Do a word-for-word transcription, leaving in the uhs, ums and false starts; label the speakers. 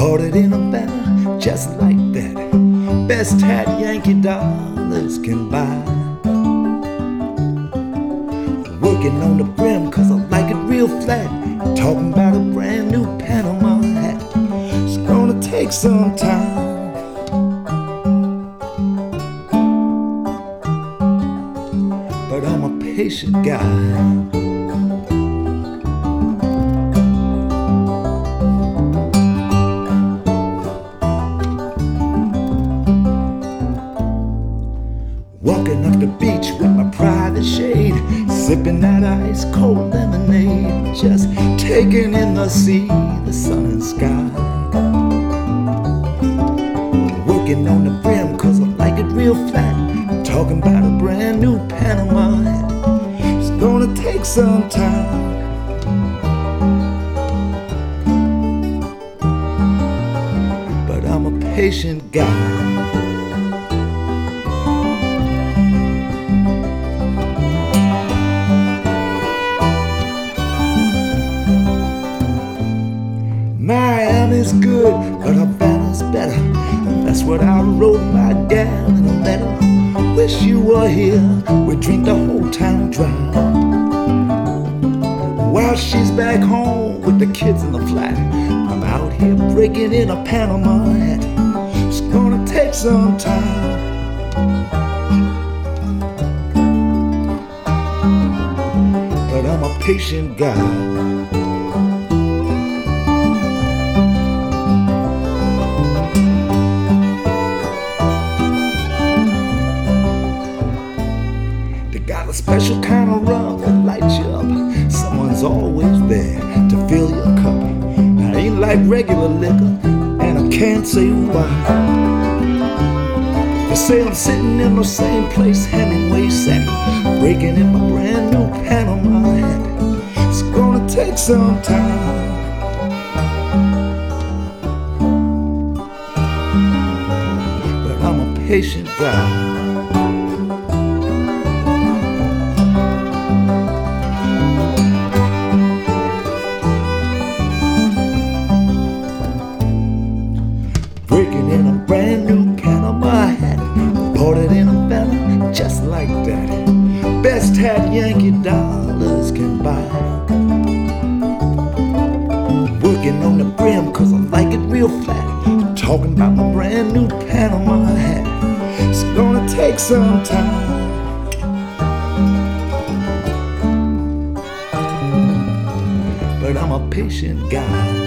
Speaker 1: Bought it in a banner just like that. Best hat Yankee dollars can buy. Working on the brim cause I like it real flat. Talking about a brand new Panama hat. It's gonna take some time, but I'm a patient guy. Walking up the beach with my private shade, sipping that ice cold lemonade, just taking in the sea, the sun and sky. Working on the brim cause I like it real flat. Talking about a brand new Panama hat. It's gonna take some time, but I'm a patient guy. Miami's good, but Havana's better. That's what I wrote my gal in a letter. Wish you were here, we'd drink the whole town dry. While she's back home with the kids in the flat, I'm out here breaking in a Panama hat. It's gonna take some time, but I'm a patient guy. Got a special kind of rum that lights you up. Someone's always there to fill your cup. I ain't like regular liquor, and I can't say why. They say I'm sitting in the same place Hemingway sat, breaking in my brand new Panama hat. It's gonna take some time, but I'm a patient guy. Breaking in a brand new Panama hat. Bought it in a banner just like that. Best hat Yankee dollars can buy. Working on the brim cause I like it real flat. Talking about my brand new Panama hat. It's gonna take some time, but I'm a patient guy.